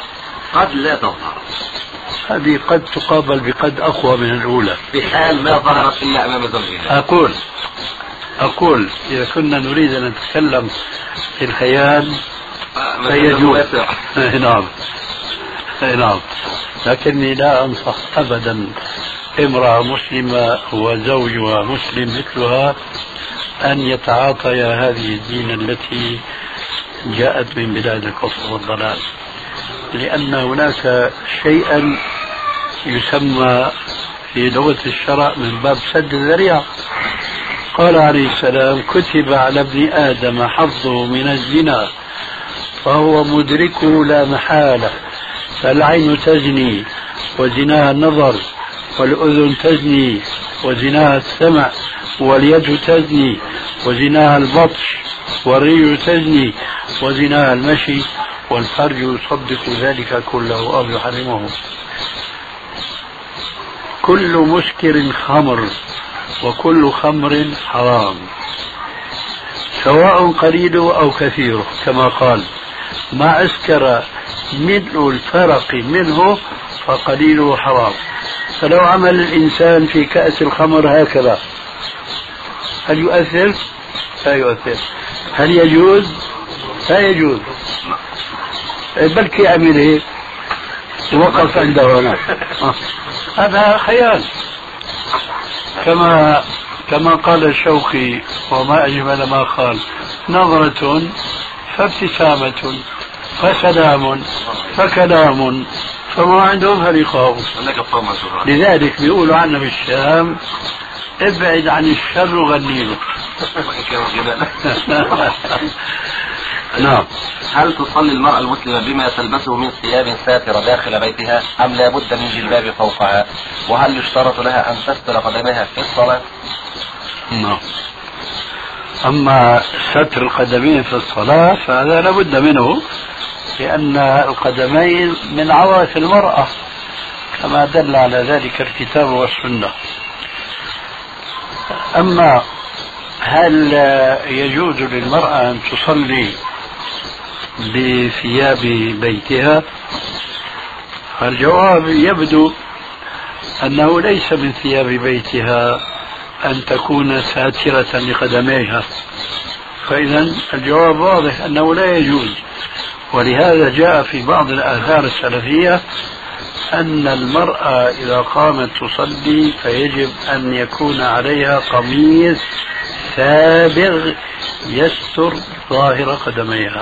قد لا تظهر. هذه قد تقابل بقد أقوى من الأولى في حال ما ظهرت إلا أمام زوجها. أقول أقول إذا كنا نريد أن نتكلم في الخيال فيجوز. نعم نعم، لكني لا أنصح أبدا امرأة مسلمة وزوجها مسلم مثلها أن يتعاطيا هذه الدين التي جاءت من بلاد الكفر والضلال، لأن هناك شيئا يسمى في لغة الشرع من باب سد الذريعة. قال عليه السلام: كتب على ابن آدم حظه من الزنا فهو مدركه لا محالة، فالعين تزني وزناها النظر، والأذن تزني وزناها السمع، واليد تزني وزناها البطش، والرجل تزني وزناها المشي، والفرج يصدق ذلك كله أو يحرمه. كل مسكر خمر وكل خمر حرام، سواء قليله أو كثيره، كما قال: ما أسكر ملء الفرق منه فقليله حرام. فلو عمل الإنسان في كأس الخمر هكذا هل يؤثر؟ لا يؤثر. هل يجوز؟ لا يجوز. بلكي عمل هيك وقف عنده هناك. هذا خيال. كما كما قال الشوقي: وما أجمل ما قال: نظرة فابتسامة فسلام فكلام فما عندهم هلقاء. لذلك بيقولوا عنا بالشام: ابعد عن الشر وغنيله. نعم. هل تصلي المرأة المسلمة بما تلبسه من ثياب ساترة داخل بيتها أم لا بد من جلباب فوقها؟ وهل يشترط لها أن تستر قدميها في الصلاة؟ نعم. أما ستر القدمين في الصلاة فهذا لا بد منه، لأن القدمين من عورة المرأة كما دل على ذلك الكتاب والسنة. أما هل يجوز للمرأة أن تصلي بثياب بيتها؟ فالجواب يبدو أنه ليس من ثياب بيتها أن تكون ساترة لقدميها، فإذا الجواب واضح أنه لا يجوز. ولهذا جاء في بعض الآثار السلفية أن المرأة إذا قامت تصلي فيجب أن يكون عليها قميص سابغ يستر ظاهر قدميها،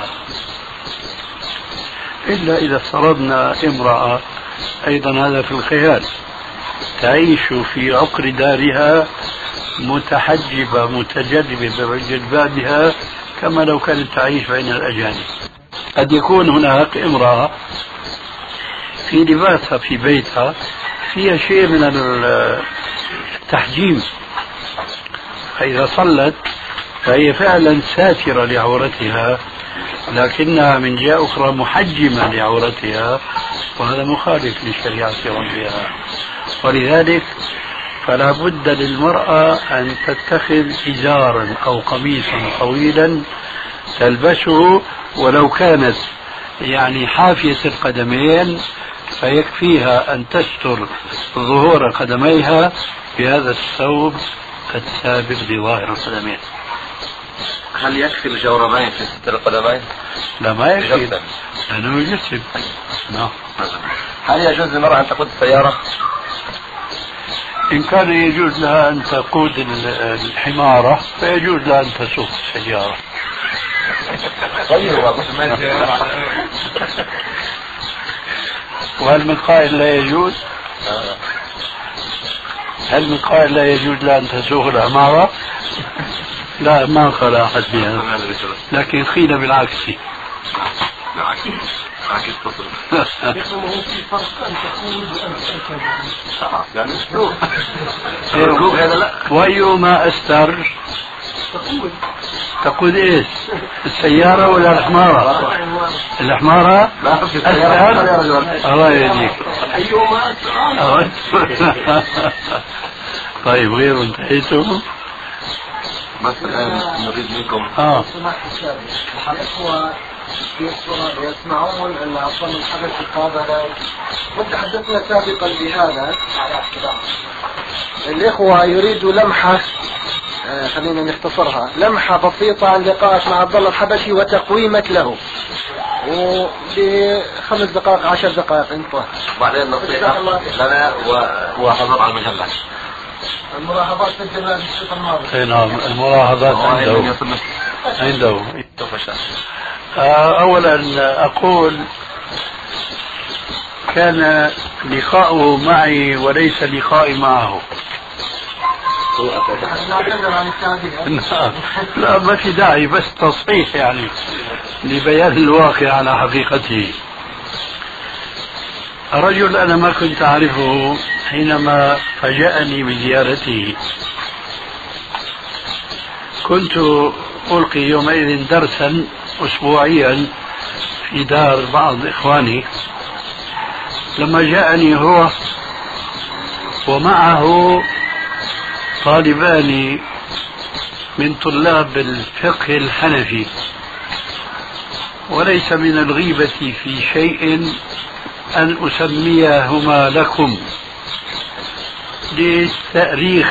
إلا إذا افترضنا امرأة، أيضا هذا في الخيال، تعيش في عقر دارها متحجبة متجلبة بجلبابها كما لو كانت تعيش بين الأجانب. قد يكون هناك امرأة في لباسها في بيتها فيها شيء من التحجيم، فإذا صلت فهي فعلا ساترة لعورتها، لكنها من جهة أخرى محجمة لعورتها، وهذا مخالف لشريعة ربها. ولذلك فلا بد للمرأة أن تتخذ إزارا أو قميصا طويلا تلبسه، ولو كانت يعني حافية القدمين فيكفيها أن تستر ظهور قدميها بهذا الثوب السابق لظاهر القدمين. هل يكفي الجوربين في ستر القدمين؟ لا، ما يكفي لأنه يجسم. نعم. هل يجوز للمرأة أن تقود السيارة؟ إن كان يجوز لها أن تقود الحمارة فيجوز لها أن تسوق السيارة. وهل من قائل لا يجوز؟ هل من قائل لا يجوز لها أن تسوق الحمارة؟ لا، ما قال أحد بها، لكن قيل بالعكس. وأيما أستر تقود إيش؟ السيارة ولا الحمارة؟ الحمارة أستر. الله يهديك. طيب، غير انتهيتم؟ بس الآن نريد منكم آه. يسمعون أن أصلا الحدث القابلة. كنت حدثنا سابقا بهذا. الإخوة يريدوا لمحة، آه خلينا نختصرها، لمحة بسيطة عن لقائك مع عبد الله الحبشي وتقويمك له، وبخمس دقائق عشر دقائق انت. بعدين نصيحة لنا وملاحظات على المجلة. الملاحظات في الجمال الشيخ الماضي. اي نعم، الملاحظات عنده عنده اولا اقول كان لقاؤه معي وليس لقائي معه. لا ما في داعي، بس تصحيح يعني لبيان الواقع على حقيقته. رجل أنا ما كنت أعرفه حينما فاجأني بزيارته. كنت ألقي يومئذ درسا أسبوعيا في دار بعض إخواني. لما جاءني هو ومعه طالبان من طلاب الفقه الحنفي، وليس من الغيبة في شيء أن أسميهما لكم للتأريخ.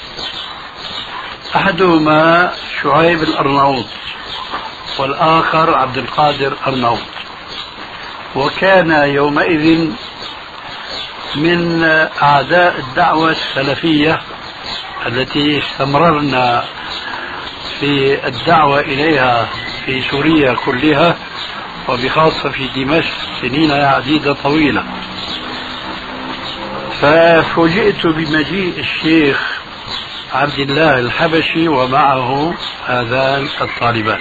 أحدهما شعيب الأرناؤوط والآخر عبد القادر أرناؤوط، وكان يومئذ من أعداء الدعوة السلفية التي استمررنا في الدعوة إليها في سوريا كلها، وبخاصة في دمشق سنين عديدة طويلة. ففوجئت بمجيء الشيخ عبد الله الحبشي ومعه هذان الطالبان.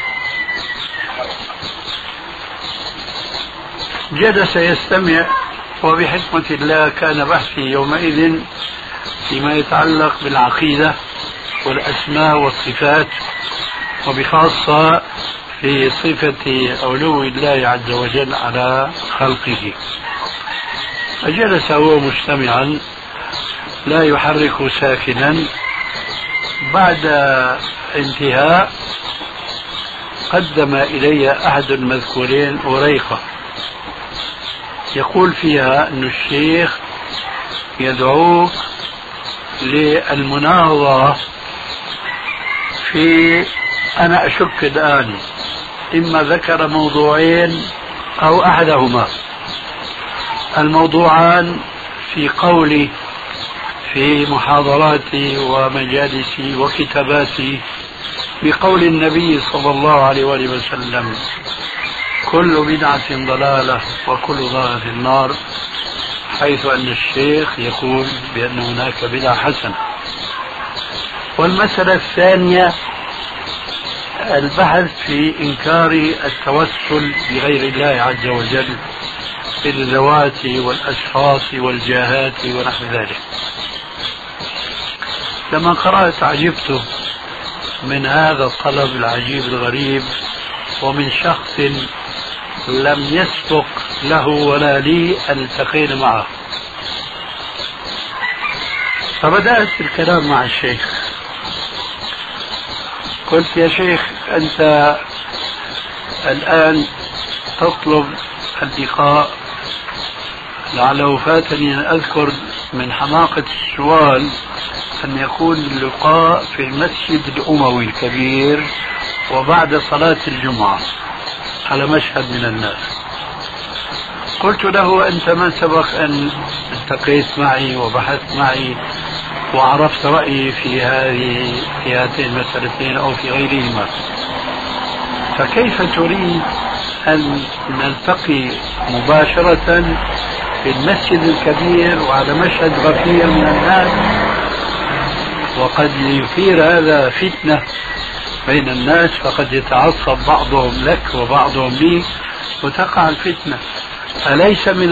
جلس يستمع، وبحكمة الله كان بحثي يومئذ فيما يتعلق بالعقيدة والأسماء والصفات، وبخاصة في صفة علو الله عز وجل على خلقه. فجلس هو مستمعا لا يحرك ساكنا. بعد انتهاء قدم إلي أحد المذكورين أريقة يقول فيها أن الشيخ يدعوك للمناظرة في، أنا أشك الآن، إما ذكر موضوعين أو أحدهما. الموضوعان في قولي في محاضراتي ومجالسي وكتاباتي بقول النبي صلى الله عليه وآله وسلم: كل بدعة ضلالة وكل ضلالة في النار، حيث أن الشيخ يقول بأن هناك بدعة حسنة. والمسألة الثانية البحث في إنكار التوسل بغير الله عز وجل في الذوات والأشخاص والجاهات ونحو ذلك. لما قرأت عجبت من هذا الطلب العجيب الغريب، ومن شخص لم يسبق له ولا لي أن التقينا معه. فبدأت الكلام مع الشيخ. قلت: يا شيخ، أنت الآن تطلب اللقاء، لعله فاتني أن أذكر من حماقة السؤال أن يكون اللقاء في المسجد الأموي الكبير وبعد صلاة الجمعة على مشهد من الناس. قلت له: أنت من سبق أن التقيت معي وبحثت معي وعرفت رأيي في هذه في هاتين المسألتين أو في غيرهما، فكيف تريد أن نلتقي مباشرة في المسجد الكبير وعلى مشهد غفير من الناس، وقد يثير هذا فتنة بين الناس، فقد يتعصب بعضهم لك وبعضهم لي وتقع الفتنة. أليس من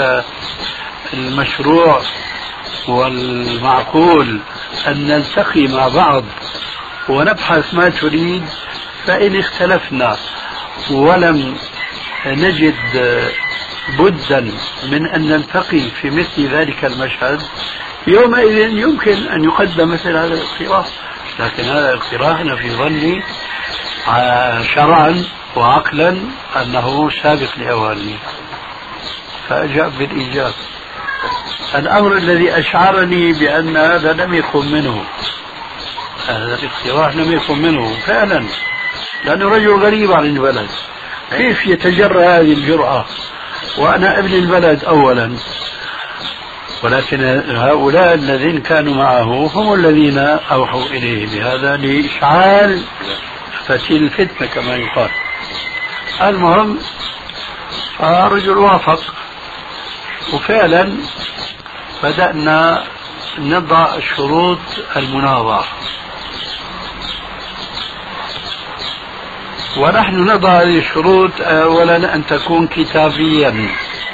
المشروع والمعقول أن نلتقي مع بعض ونبحث ما تريد؟ فإن اختلفنا ولم نجد بدا من أن نلتقي في مثل ذلك المشهد، يومئذ يمكن أن يقدم مثل هذا الاقتراح. لكن هذا الاقتراح أنا في ظني شرعا وعقلا أنه سابق لأوانه، فأجاب بالإيجاب. الأمر الذي أشعرني بأن هذا لم يكن منه، هذا الاقتراح لم يكن منه فعلا، لأنه رجل غريب عن البلد، كيف يتجرأ هذه الجرأة وأنا ابن البلد أولا؟ ولكن هؤلاء الذين كانوا معه هم الذين أوحوا إليه بهذا لإشعال فتيل الفتنة كما يقال. المهم فرجل وافق، وفعلا بدأنا نضع شروط المناظرة، ونحن نضع هذه الشروط أولا أن تكون كتابيا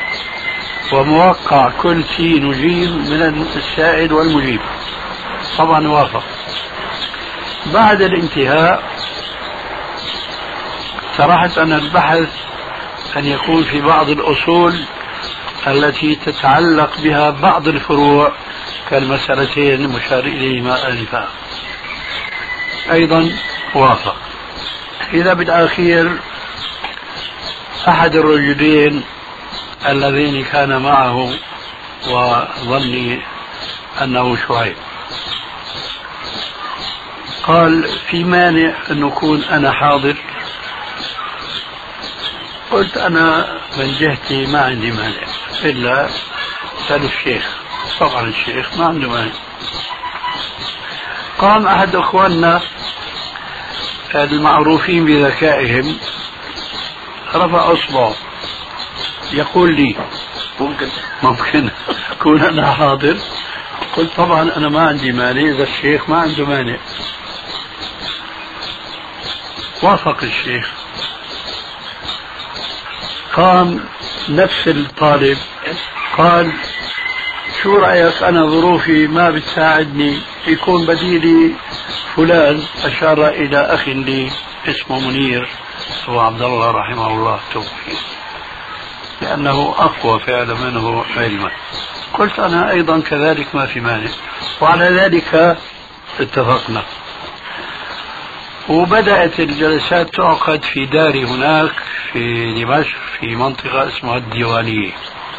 وموقع كل شيء نجيب من السائل والمجيب. طبعا وافق. بعد الانتهاء اقترحت أن البحث أن يكون في بعض الأصول التي تتعلق بها بعض الفروع كالمسألتين المشار إليهما آنفا. أيضا وافق. إذا بالأخير أحد الرجلين الذين كان معه وظني أنه شعيب قال في مانع أن أكون أنا حاضر؟ قلت أنا من جهتي ما عندي مانع إلا سأل الشيخ. طبعا الشيخ ما عنده مانع. قام أحد أخواننا المعروفين بذكائهم رفع أصبعه يقول لي ممكن ممكن أكون أنا حاضر؟ قلت طبعا أنا ما عندي مانع إذا الشيخ ما عنده مانع. وافق الشيخ. قام نفس الطالب قال شو رأيك أنا ظروفي ما بتساعدني، يكون بديلي فلان. أشار إلى أخ لي اسمه منير أبو عبد الله رحمه الله توفي، لأنه أقوى فعلا منه علما. قلت أنا أيضا كذلك ما في مانع، وعلى ذلك اتفقنا. وبدأت الجلسات تعقد في داري هناك في دمشق في منطقة اسمها الديوانية.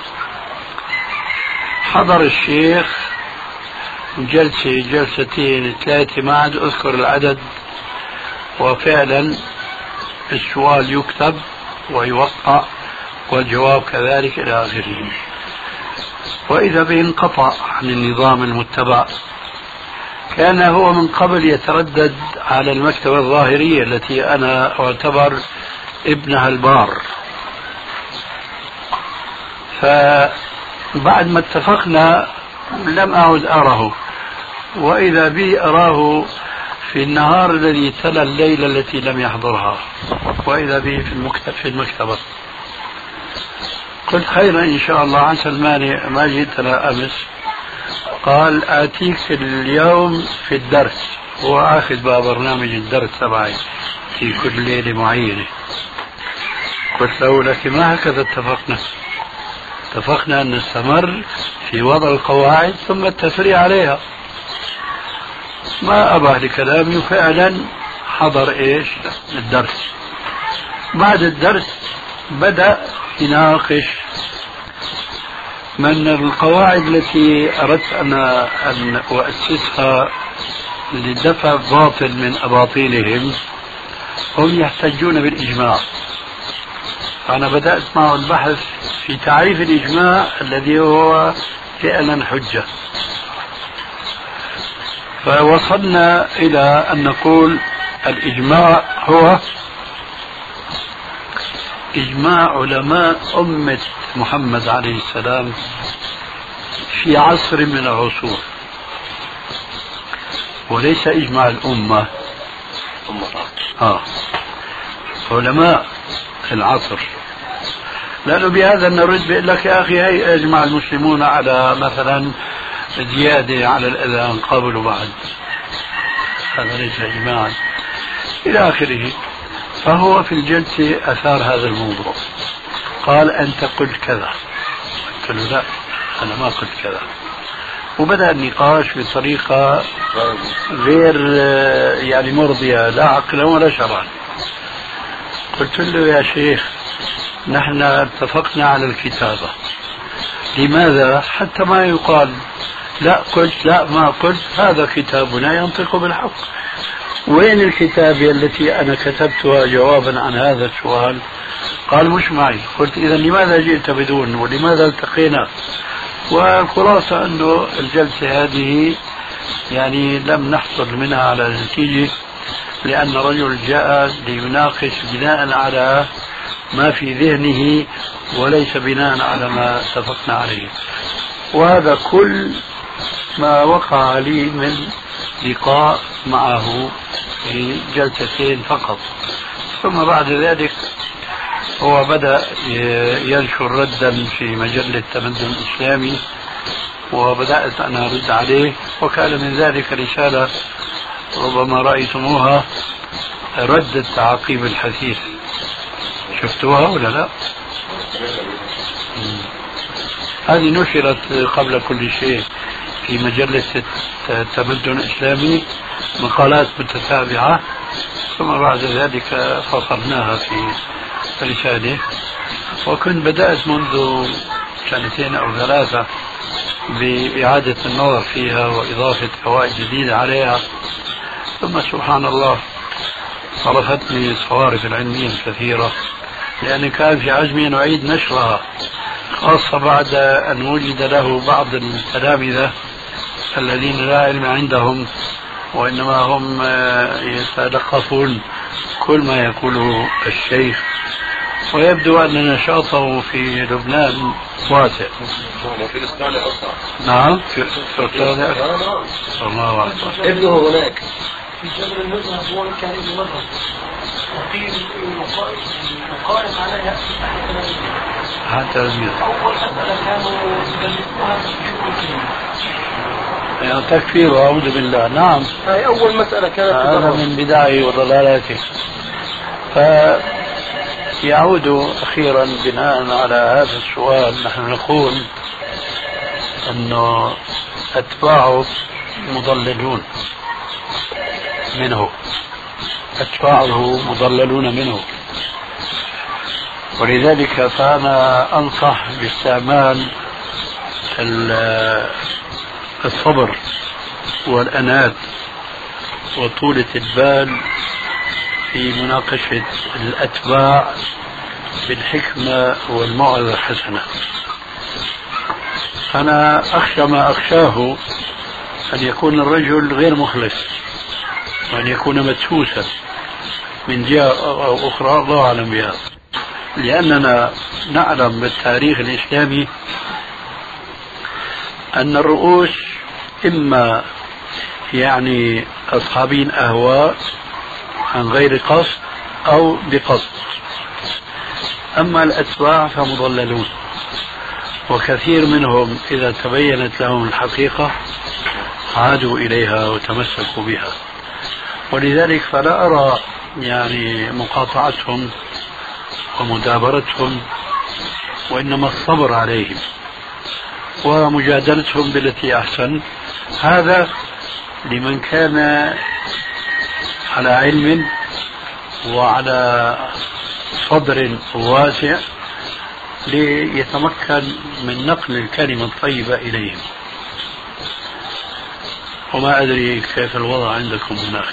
حضر الشيخ جلسة جلستين ثلاثة ما عاد أذكر العدد، وفعلا السؤال يكتب ويوقع والجواب كذلك إلى آخره. وإذا به انقطع عن النظام المتبع. كان هو من قبل يتردد على المكتبة الظاهرية التي أنا أعتبر ابنها البار. فبعد ما اتفقنا لم أعد أراه، وإذا بي أراه في النهار الذي تلا الليلة التي لم يحضرها، وإذا به في المكتب في المكتبة. قلت خيرا إن شاء الله، عسى المانع ما جئتنا أمس. قال آتيك اليوم في الدرس، هو آخذ بقى برنامج الدرس تبعي في كل ليلة معينة. قلت له لكن ما هكذا اتفقنا، اتفقنا أن نستمر في وضع القواعد ثم التفريع عليها. ما أبى لكلامي، وفعلا حضر إيش الدرس. بعد الدرس بدأ يناقش من القواعد التي أردت أنا أن أؤسسها لدفع باطل من أباطيلهم. هم يحتجون بالإجماع، فأنا بدأت معه البحث في تعريف الإجماع الذي هو فعلا حجة. فوصلنا إلى أن نقول الإجماع هو إجماع علماء أمة محمد عليه السلام في عصر من العصور، وليس إجماع الأمة. آه. علماء العصر. لأنه بهذا نرد بيقول لك يا أخي هي أجمع المسلمون على مثلا زيادة على الأذان قبل وبعد، هذا ليس إجماعا إلى آخره. فهو في الجلسة أثار هذا الموضوع. قال أنت قلت كذا. قلت له لا أنا ما قلت كذا. وبدأ النقاش بطريقة غير يعني مرضية لا عقلا ولا شرعا. قلت له يا شيخ نحن اتفقنا على الكتابة، لماذا حتى ما يقال لا قلت لا ما قلت، هذا كتابنا ينطق بالحق. وين الكتابة التي أنا كتبتها جوابا عن هذا السؤال؟ قال مش معي. قلت إذا لماذا جئت بدون ولماذا التقينا؟ والخلاصة أنه الجلسة هذه يعني لم نحصل منها على نتيجة، لأن رجل جاء ليناقش بناء على ما في ذهنه وليس بناء على ما اتفقنا عليه. وهذا كل ما وقع لي من لقاء معه في جلستين فقط. ثم بعد ذلك هو بدأ ينشر ردا في مجلة التمدن الإسلامي، وبدأت أنا أرد عليه، وكان من ذلك رسالة ربما رأيتموها، رد التعقيب الحثيث. شفتوها ولا لا؟ هذه نشرت قبل كل شيء في مجلة التمدن الإسلامي، مقالات متتابعة، ثم بعد ذلك فصلناها في رسالة. وكنت بدأت منذ سنتين أو ثلاثة بإعادة النظر فيها وإضافة فوائد جديدة عليها، ثم سبحان الله صرفتني الصوارف العلمية الكثيرة، لأن كان في عزمي أن أعيد نشرها، خاصة بعد أن وجد له بعض التلامذة الذين لا علم عندهم وإنما هم يتلقفون كل ما يقوله الشيخ، ويبدو أن نشاطه في لبنان واسع. في استراليا أصلا. نعم في استراليا. الله أكبر. ابنه هناك في جبل المذهب هو كان ابن مذهب، وقيل مقارن عليها حتى المية. أول مسألة كانوا يدلسوها تكفير يعني تكفير وأعوذ بالله. نعم هاي أول مسألة كانت هذا من بدعه وضلالاته. فيعود أخيرا بناء على هذا السؤال، نحن نقول أنه أتباعه مضللون منه، أتباعه مضللون منه، ولذلك فأنا أنصح باستعمال الصبر والأنات وطولة البال في مناقشة الأتباع بالحكمة والموعظة الحسنة. أنا أخشى ما أخشاه أن يكون الرجل غير مخلص وأن يكون مدسوسا من جهة أو أخرى، الله أعلم بها، لأننا نعلم بالتاريخ الإسلامي أن الرؤوس إما يعني أصحابين أهواء عن غير قصد أو بقصد، أما الأتباع فمضللون، وكثير منهم إذا تبينت لهم الحقيقة عادوا إليها وتمسكوا بها. ولذلك فلا أرى يعني مقاطعتهم ومدابرتهم، وإنما الصبر عليهم ومجادلتهم بالتي أحسن. هذا لمن كان على علم وعلى صدر واسع ليتمكن من نقل الكلمة الطيبة إليهم. وما أدري كيف الوضع عندكم هناك.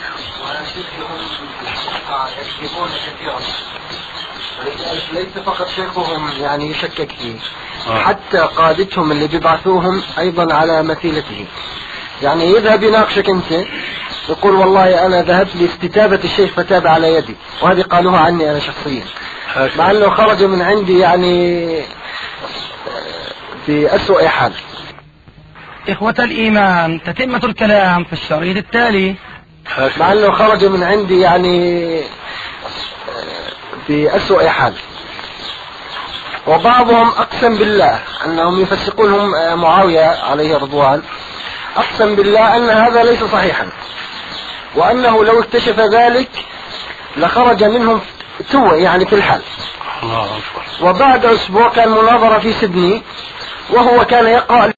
ليس فقط شيخهم يعني يشكك فيه، آه. حتى قادتهم اللي بيبعثوهم أيضا على مثيلته، يعني يذهب يناقشك أنت يقول والله أنا ذهبت لاستتابة الشيخ فتاب على يدي، وهذه قالوها عني أنا شخصيا، مع أنه خرج من عندي يعني في أسوأ حال. إخوة الإيمان، تتمة الكلام في الشريط التالي. مع أنه خرج من عندي يعني في أسوأ حال. وبعضهم أقسم بالله أنهم يفسقونهم معاوية عليه رضوان، أقسم بالله أن هذا ليس صحيحا، وأنه لو اكتشف ذلك لخرج منهم توه يعني في الحال. وبعد أسبوع كان مناظرة في سيدني، وهو كان يقرأ